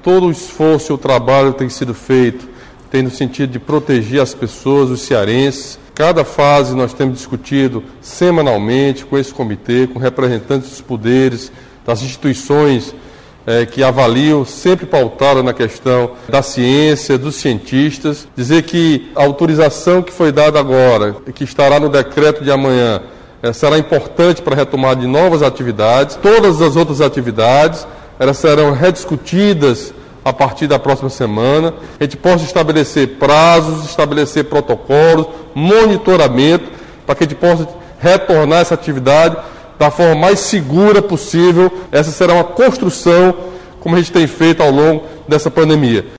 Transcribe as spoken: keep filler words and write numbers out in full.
todo o esforço e o trabalho tem sido feito, tem no sentido de proteger as pessoas, os cearenses. Cada fase nós temos discutido semanalmente com esse comitê, com representantes dos poderes, das instituições é, que avaliam, sempre pautaram na questão da ciência, dos cientistas. Dizer que a autorização que foi dada agora, que estará no decreto de amanhã, é, será importante para a retomada de novas atividades. Todas as outras atividades, elas serão rediscutidas a partir da próxima semana. A gente possa estabelecer prazos, estabelecer protocolos, monitoramento, para que a gente possa retornar essa atividade da forma mais segura possível. Essa será uma construção, como a gente tem feito ao longo dessa pandemia.